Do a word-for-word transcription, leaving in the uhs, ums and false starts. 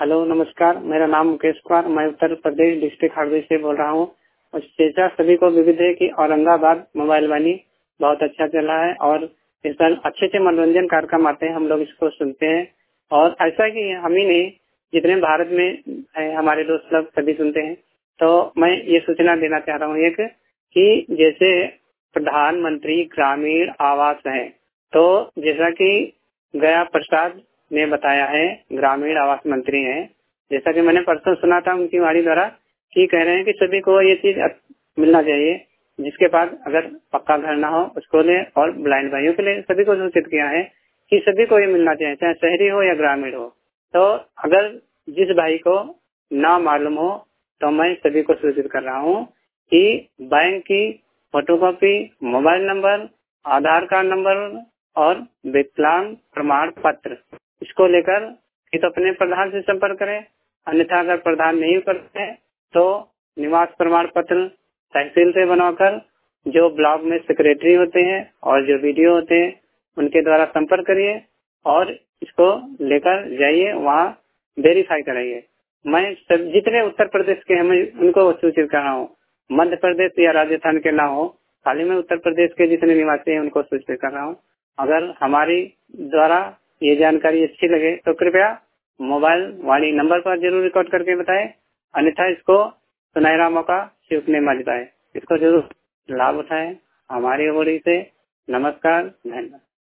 Hello, नमस्कार। मेरा नाम मुकेश कुमार, मैं उत्तर प्रदेश डिस्ट्रिक्ट हार्दिक से बोल रहा हूँ। और चर्चा सभी को विविध है कि औरंगाबाद मोबाइल वाणी बहुत अच्छा चल रहा है और इस पर अच्छे अच्छे मनोरंजन कार्यक्रम आते हैं, हम लोग इसको सुनते हैं। और ऐसा कि हम ही नहीं, जितने भारत में है हमारे दोस्त लोग सभी सुनते हैं। तो मैं ये सूचना देना चाह रहा हूँ एक कि जैसे प्रधानमंत्री ग्रामीण आवास है, तो जैसा कि गया प्रसाद ने बताया है, ग्रामीण आवास मंत्री हैं, जैसा कि मैंने परसों सुना था उनकी वाणी द्वारा कि कह रहे हैं कि सभी को ये चीज मिलना चाहिए, जिसके पास अगर पक्का घर ना हो उसको ले, और ब्लाइंड भाइयों के लिए सभी को सूचित किया है कि सभी को ये मिलना चाहिए, चाहे शहरी हो या ग्रामीण हो। तो अगर जिस भाई को ना मालूम हो तो मैं सभी को सूचित कर रहा हूँ कि बैंक की photocopy, mobile number, Aadhaar card number और विकलांग प्रमाण पत्र, इसको लेकर कि तो अपने प्रधान से संपर्क करें। अन्यथा अगर प्रधान नहीं करते हैं तो निवास प्रमाण पत्र तहसील से बनवाकर जो ब्लॉक में सेक्रेटरी होते हैं और जो वीडियो होते हैं उनके द्वारा संपर्क करिए और इसको लेकर जाइए, वहाँ वेरीफाई कराइए। मैं सब जितने उत्तर प्रदेश के हैं उनको सूचित कर रहा हूँ, मध्य प्रदेश या राजस्थान के ना हो, खाली मैं उत्तर प्रदेश के जितने निवासी हैं उनको सूचित कर रहा हूँ। अगर हमारी द्वारा ये जानकारी अच्छी लगे तो कृपया मोबाइल वाणी नंबर पर जरूर रिकॉर्ड करके बताएं, अन्यथा इसको सुनहरा मौका चूकने मत पाए। इसको जरूर लाभ उठाएं। हमारी ओर से नमस्कार, धन्यवाद।